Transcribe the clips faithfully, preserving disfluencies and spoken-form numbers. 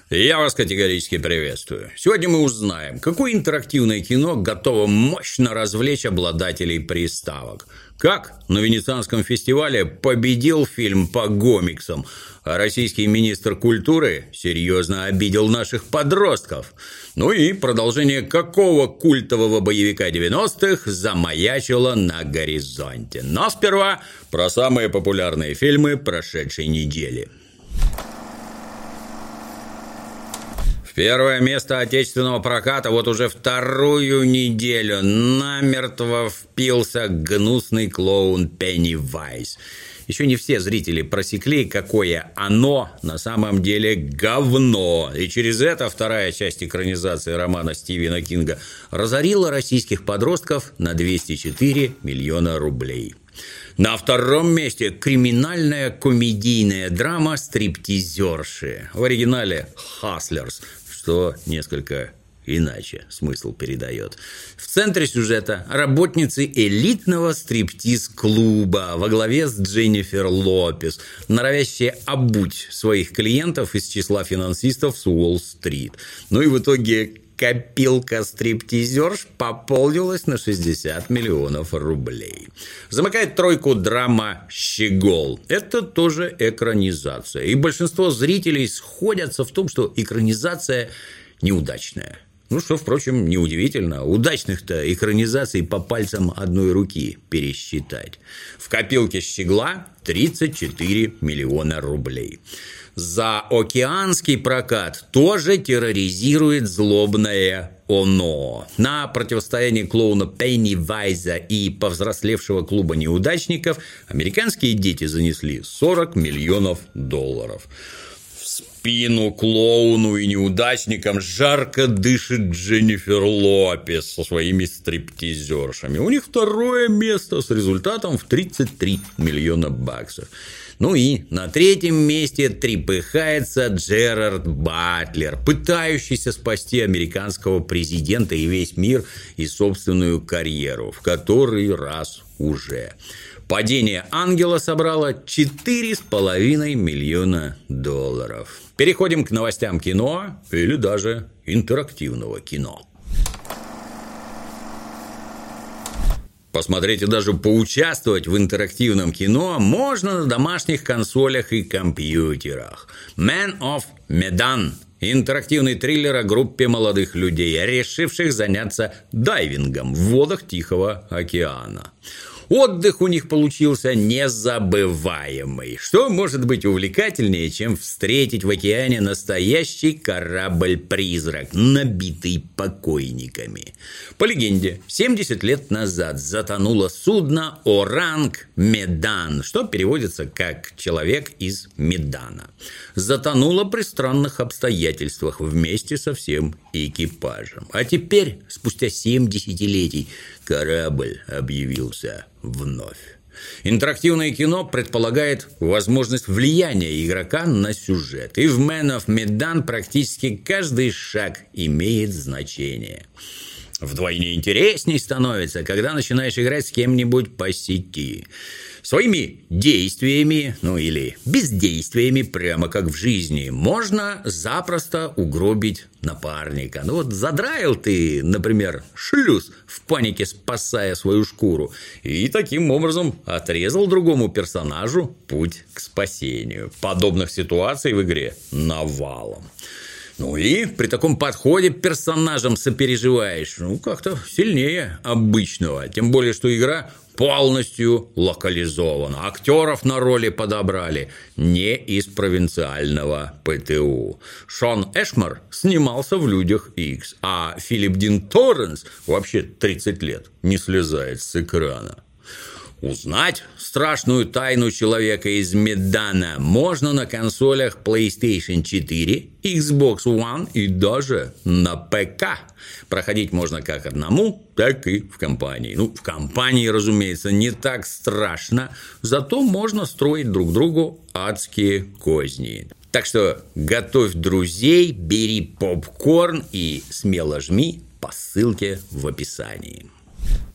Я вас категорически приветствую. Сегодня мы узнаем, какое интерактивное кино готово мощно развлечь обладателей приставок. Как на Венецианском фестивале победил фильм по гомиксам, а российский министр культуры серьезно обидел наших подростков. Ну и продолжение какого культового боевика девяностых замаячило на горизонте. Но сперва про самые популярные фильмы прошедшей недели. Первое место отечественного проката вот уже вторую неделю намертво впился гнусный клоун Пеннивайз. Еще не все зрители просекли, какое оно на самом деле говно. И через это вторая часть экранизации романа Стивена Кинга разорила российских подростков на двести четыре миллиона рублей. На втором месте криминальная комедийная драма «Стриптизерши». В оригинале «Хаслерс», что несколько иначе смысл передает. В центре сюжета работницы элитного стриптиз-клуба во главе с Дженнифер Лопес, норовящие обуть своих клиентов из числа финансистов с Уолл-стрит. Ну и в итоге копилка стриптизерш пополнилась на шестьдесят миллионов рублей. Замыкает тройку драма «Щегол». Это тоже экранизация. И большинство зрителей сходятся в том, что экранизация неудачная. Ну, что, впрочем, неудивительно. Удачных-то экранизаций по пальцам одной руки пересчитать. В копилке «Щегла» тридцать четыре миллиона рублей. Заокеанский прокат тоже терроризирует злобное оно. На противостоянии клоуна Пеннивайза и повзрослевшего клуба неудачников американские дети занесли сорок миллионов долларов. В спину клоуну и неудачникам жарко дышит Дженнифер Лопес со своими стриптизершами. У них второе место с результатом в тридцать три миллиона баксов. Ну и на третьем месте трепыхается Джерард Батлер, пытающийся спасти американского президента и весь мир и собственную карьеру, в который раз уже. «Падение ангела» собрало четыре с половиной миллиона долларов. Переходим к новостям кино или даже интерактивного кино. Посмотреть и даже поучаствовать в интерактивном кино можно на домашних консолях и компьютерах. Man of Medan – интерактивный триллер о группе молодых людей, решивших заняться дайвингом в водах Тихого океана. Отдых у них получился незабываемый. Что может быть увлекательнее, чем встретить в океане настоящий корабль-призрак, набитый покойниками? По легенде, семьдесят лет назад затонуло судно «Оранг Медан», что переводится как «человек из Медана». Затонуло при странных обстоятельствах вместе со всем экипажем. А теперь, спустя семь десятилетий, корабль объявился вновь. Интерактивное кино предполагает возможность влияния игрока на сюжет. И в Man of Medan практически каждый шаг имеет значение. Вдвойне интересней становится, когда начинаешь играть с кем-нибудь по сети. Своими действиями, ну или бездействиями, прямо как в жизни, можно запросто угробить напарника. Ну вот задраил ты, например, шлюз, в панике спасая свою шкуру, и таким образом отрезал другому персонажу путь к спасению. Подобных ситуаций в игре навалом. Ну и при таком подходе персонажам сопереживаешь, ну, как-то сильнее обычного. Тем более, что игра полностью локализована. Актеров на роли подобрали не из провинциального ПТУ. Шон Эшмор снимался в «Людях Икс», а Филипп Дин Торренс вообще тридцать лет не слезает с экрана. Узнать страшную тайну человека из Медана можно на консолях PlayStation четыре, Xbox One и даже на ПК. Проходить можно как одному, так и в компании. Ну, в компании, разумеется, не так страшно, зато можно строить друг другу адские козни. Так что готовь друзей, бери попкорн и смело жми по ссылке в описании.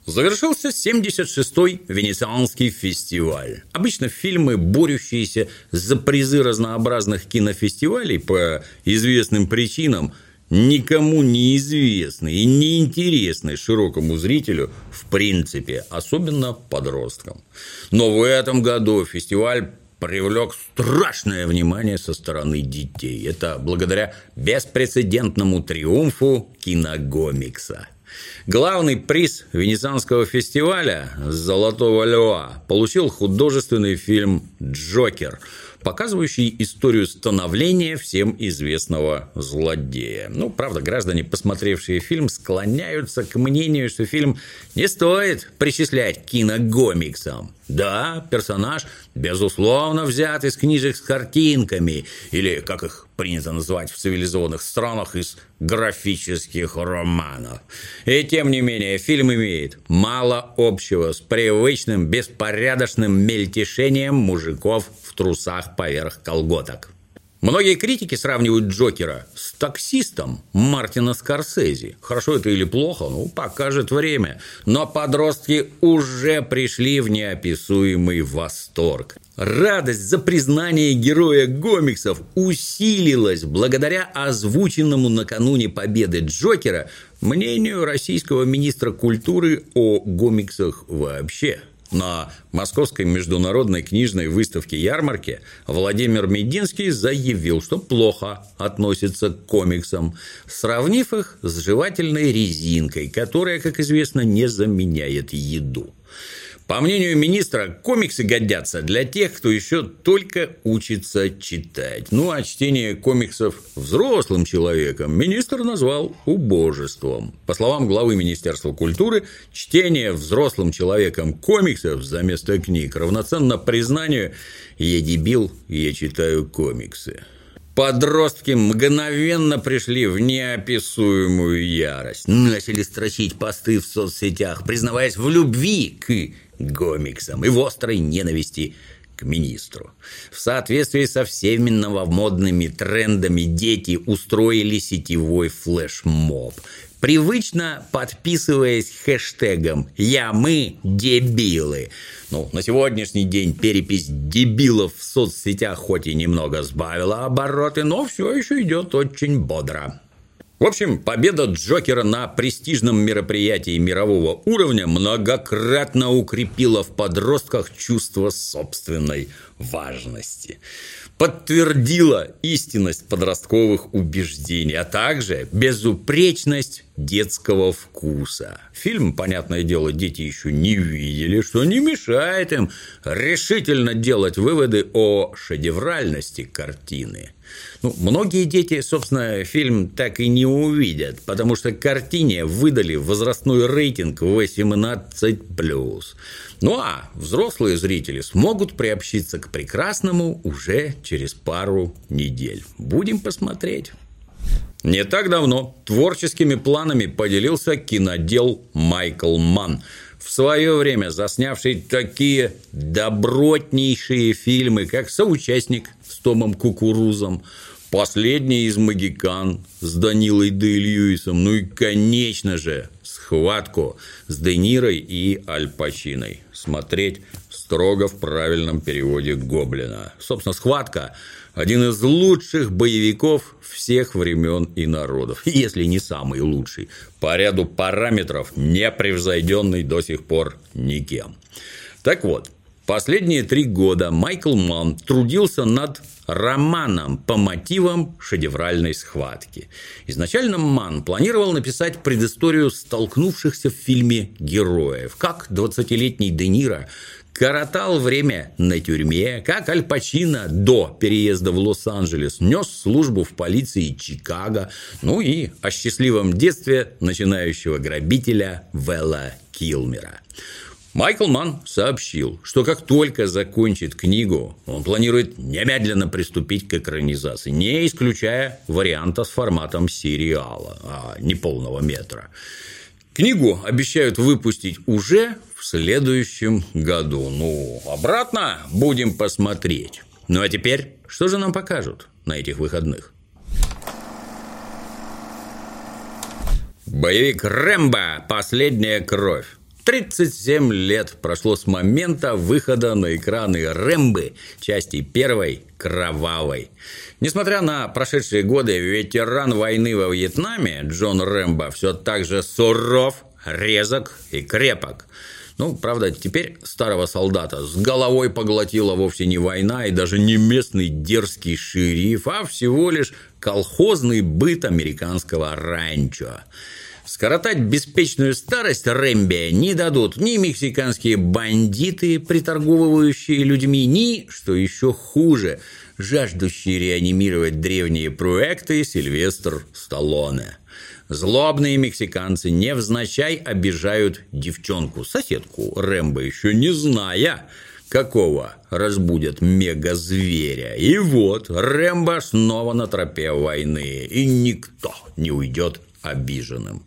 Завершился семьдесят шестой Венецианский фестиваль. Обычно фильмы, борющиеся за призы разнообразных кинофестивалей по известным причинам, никому не известны и не интересны широкому зрителю в принципе, особенно подросткам. Но в этом году фестиваль привлек страшное внимание со стороны детей. Это благодаря беспрецедентному триумфу киногомикса. Главный приз Венецианского фестиваля «Золотого льва» получил художественный фильм «Джокер», показывающий историю становления всем известного злодея. Ну, правда, граждане, посмотревшие фильм, склоняются к мнению, что фильм не стоит причислять к киногомиксам. Да, персонаж, безусловно, взят из книжек с картинками, или, как их принято называть в цивилизованных странах, из графических романов. И, тем не менее, фильм имеет мало общего с привычным беспорядочным мельтешением мужиков в трусах поверх колготок. Многие критики сравнивают Джокера с таксистом Мартина Скорсезе. Хорошо это или плохо, ну, покажет время. Но подростки уже пришли в неописуемый восторг. Радость за признание героя комиксов усилилась благодаря озвученному накануне победы Джокера мнению российского министра культуры о комиксах вообще. На Московской международной книжной выставке-ярмарке Владимир Мединский заявил, что плохо относится к комиксам, сравнив их с жевательной резинкой, которая, как известно, не заменяет еду. По мнению министра, комиксы годятся для тех, кто еще только учится читать. Ну, а чтение комиксов взрослым человеком министр назвал убожеством. По словам главы Министерства культуры, чтение взрослым человеком комиксов вместо книг равноценно признанию «я дебил, я читаю комиксы». Подростки мгновенно пришли в неописуемую ярость. Начали строчить посты в соцсетях, признаваясь в любви к комиксам и в острой ненависти к министру. В соответствии со всеми новомодными трендами дети устроили сетевой флешмоб, привычно подписываясь хэштегом «Я мы дебилы». Ну, на сегодняшний день перепись дебилов в соцсетях хоть и немного сбавила обороты, но все еще идет очень бодро. В общем, победа Джокера на престижном мероприятии мирового уровня многократно укрепила в подростках чувство собственной важности, подтвердила истинность подростковых убеждений, а также безупречность детского вкуса. Фильм, понятное дело, дети еще не видели, что не мешает им решительно делать выводы о шедевральности картины. Ну, многие дети, собственно, фильм так и не увидят, потому что картине выдали возрастной рейтинг восемнадцать плюс. Ну а взрослые зрители смогут приобщиться к прекрасному уже через пару недель. Будем посмотреть. Не так давно творческими планами поделился кинодел Майкл Манн, в свое время заснявший такие добротнейшие фильмы, как «Соучастник» с Томом Кукурузом, «Последний из Могикан» с Данилой Дэ-Льюисом, ну и, конечно же, «Схватку» с Де Нирой и Аль Пачиной. Смотреть строго в правильном переводе Гоблина. Собственно, «Схватка» – один из лучших боевиков всех времен и народов, если не самый лучший, по ряду параметров непревзойденный до сих пор никем. Так вот, последние три года Майкл Манн трудился над романом по мотивам шедевральной «Схватки». Изначально Манн планировал написать предысторию столкнувшихся в фильме героев, как двадцатилетний Де Ниро коротал время на тюрьме, как Аль Пачино до переезда в Лос-Анджелес нес службу в полиции Чикаго, ну и о счастливом детстве начинающего грабителя Вэлла Килмера. Майкл Манн сообщил, что как только закончит книгу, он планирует немедленно приступить к экранизации, не исключая варианта с форматом сериала, а не полного метра. Книгу обещают выпустить уже в следующем году. Ну, обратно будем посмотреть. Ну, а теперь, что же нам покажут на этих выходных? Боевик «Рэмбо. Последняя кровь». тридцать семь лет прошло с момента выхода на экраны «Рэмбо» части первой «Кровавой». Несмотря на прошедшие годы, ветеран войны во Вьетнаме Джон Рэмбо все так же суров, резок и крепок. Ну, правда, теперь старого солдата с головой поглотила вовсе не война и даже не местный дерзкий шериф, а всего лишь колхозный быт американского ранчо. Скоротать беспечную старость Рэмбо не дадут ни мексиканские бандиты, приторговывающие людьми, ни, что еще хуже, жаждущие реанимировать древние проекты Сильвестр Сталлоне. Злобные мексиканцы невзначай обижают девчонку, соседку Рэмбо, еще не зная, какого разбудят мега-зверя. И вот Рэмбо снова на тропе войны, и никто не уйдет обиженным.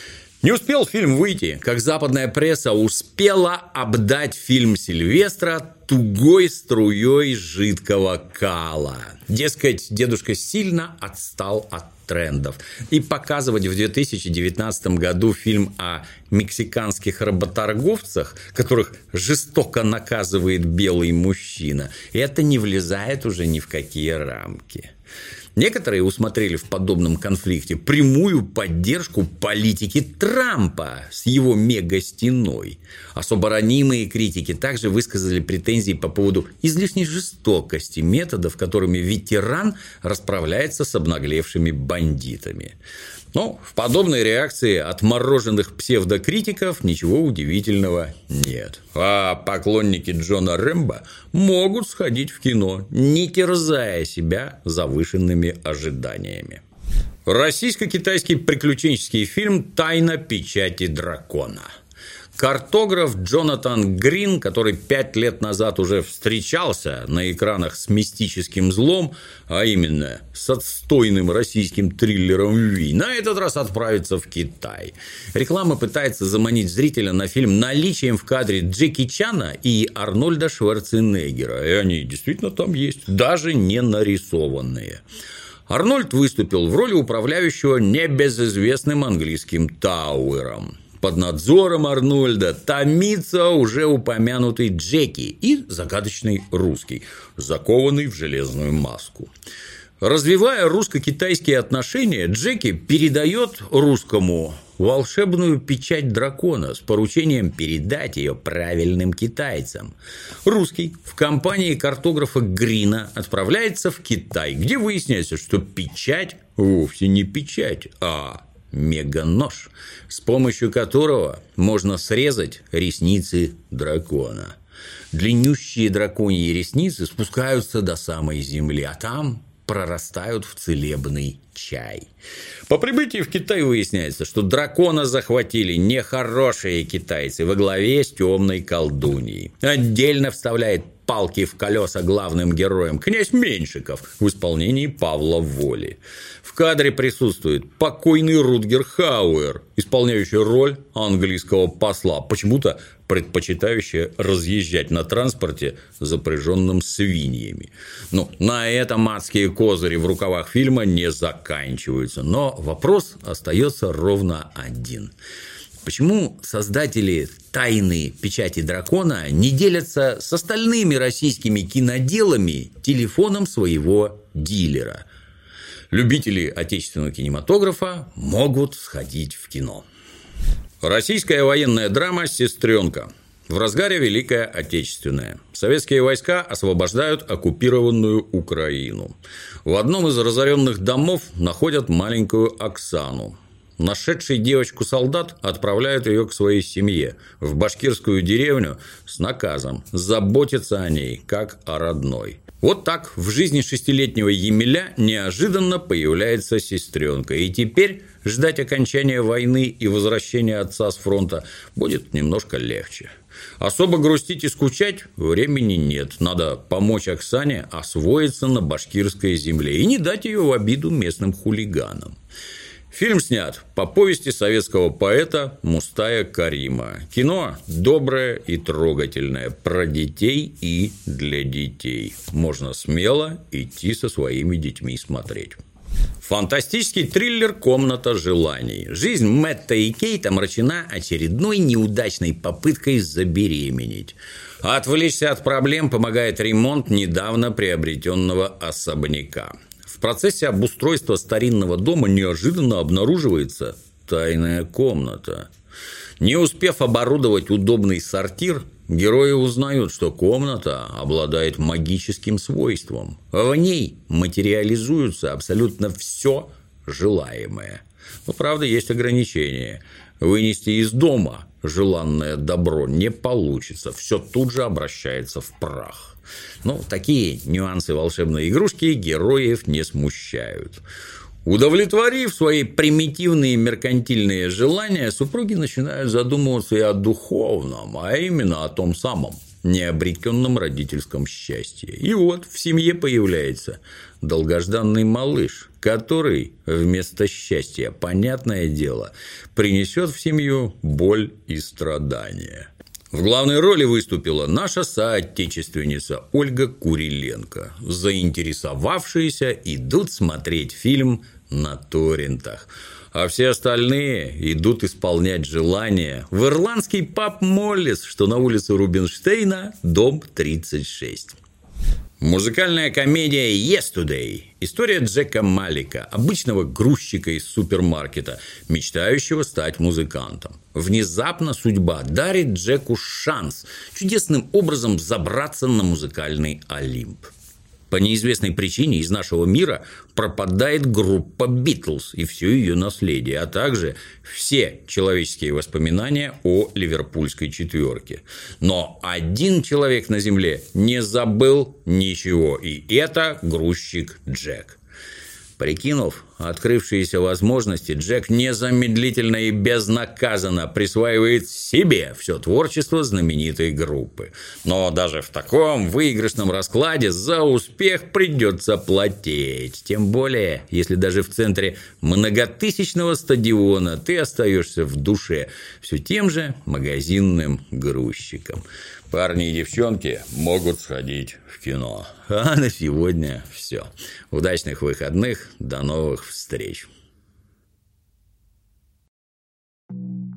Не успел фильм выйти, как западная пресса успела обдать фильм Сильвестра тугой струей жидкого кала. Дескать, дедушка сильно отстал от трендов. И показывать в две тысячи девятнадцатом году фильм о мексиканских работорговцах, которых жестоко наказывает белый мужчина, это не влезает уже ни в какие рамки. Некоторые усмотрели в подобном конфликте прямую поддержку политики Трампа с его мега-стеной. Особо ранимые критики также высказали претензии по поводу излишней жестокости методов, которыми ветеран расправляется с обнаглевшими бандитами. Но в подобной реакции отмороженных псевдокритиков ничего удивительного нет. А поклонники Джона Рэмбо могут сходить в кино, не терзая себя завышенными ожиданиями. Российско-китайский приключенческий фильм «Тайна печати дракона». Картограф Джонатан Грин, который пять лет назад уже встречался на экранах с мистическим злом, а именно с отстойным российским триллером «Ви», на этот раз отправится в Китай. Реклама пытается заманить зрителя на фильм наличием в кадре Джеки Чана и Арнольда Шварценеггера. И они действительно там есть, даже не нарисованные. Арнольд выступил в роли управляющего небезызвестным английским Тауэром. Под надзором Арнольда томится уже упомянутый Джеки и загадочный русский, закованный в железную маску. Развивая русско-китайские отношения, Джеки передает русскому волшебную печать дракона с поручением передать ее правильным китайцам. Русский в компании картографа Грина отправляется в Китай, где выясняется, что печать вовсе не печать, а мега-нож, с помощью которого можно срезать ресницы дракона. Длиннющие драконьи ресницы спускаются до самой земли, а там прорастают в целебный чай. По прибытии в Китай выясняется, что дракона захватили нехорошие китайцы во главе с темной колдуньей. Отдельно вставляет палки в колеса главным героем князь Меньшиков в исполнении Павла Воли. В кадре присутствует покойный Рутгер Хауэр, исполняющий роль английского посла, почему-то предпочитающий разъезжать на транспорте, запряженном свиньями. Ну, на этом адские козыри в рукавах фильма не заканчиваются, но вопрос остается ровно один. Почему создатели «Тайны печати дракона» не делятся с остальными российскими киноделами телефоном своего дилера? Любители отечественного кинематографа могут сходить в кино. Российская военная драма «Сестренка». В разгаре Великая Отечественная. Советские войска освобождают оккупированную Украину. В одном из разоренных домов находят маленькую Оксану. Нашедший девочку солдат отправляют ее к своей семье в башкирскую деревню с наказом заботиться о ней, как о родной. Вот так в жизни шестилетнего Емеля неожиданно появляется сестренка. И теперь ждать окончания войны и возвращения отца с фронта будет немножко легче. Особо грустить и скучать времени нет. Надо помочь Оксане освоиться на башкирской земле и не дать ее в обиду местным хулиганам. Фильм снят по повести советского поэта Мустая Карима. Кино доброе и трогательное, про детей и для детей. Можно смело идти со своими детьми смотреть. Фантастический триллер «Комната желаний». Жизнь Мэтта и Кейт омрачена очередной неудачной попыткой забеременеть. Отвлечься от проблем помогает ремонт недавно приобретенного особняка. В процессе обустройства старинного дома неожиданно обнаруживается тайная комната. Не успев оборудовать удобный сортир, герои узнают, что комната обладает магическим свойством. В ней материализуется абсолютно все желаемое. Но, правда, есть ограничения. Вынести из дома желанное добро не получится. Все тут же обращается в прах. Но такие нюансы волшебной игрушки героев не смущают. Удовлетворив свои примитивные меркантильные желания, супруги начинают задумываться и о духовном, а именно о том самом необретенном родительском счастье. И вот в семье появляется долгожданный малыш, который вместо счастья, понятное дело, принесет в семью боль и страдания. В главной роли выступила наша соотечественница Ольга Куриленко. Заинтересовавшиеся идут смотреть фильм на торрентах, а все остальные идут исполнять желания в ирландский паб «Моллис», что на улице Рубинштейна, дом тридцать шесть. Музыкальная комедия «Yesterday». История Джека Малика, обычного грузчика из супермаркета, мечтающего стать музыкантом. Внезапно судьба дарит Джеку шанс чудесным образом забраться на музыкальный Олимп. По неизвестной причине из нашего мира пропадает группа «Битлз» и все ее наследие, а также все человеческие воспоминания о ливерпульской четверке. Но один человек на земле не забыл ничего, и это грузчик Джек. Прикинув открывшиеся возможности, Джек незамедлительно и безнаказанно присваивает себе все творчество знаменитой группы. Но даже в таком выигрышном раскладе за успех придется платить. Тем более, если даже в центре многотысячного стадиона ты остаешься в душе все тем же магазинным грузчиком. Парни и девчонки могут сходить в кино. А на сегодня все. Удачных выходных. До новых встреч.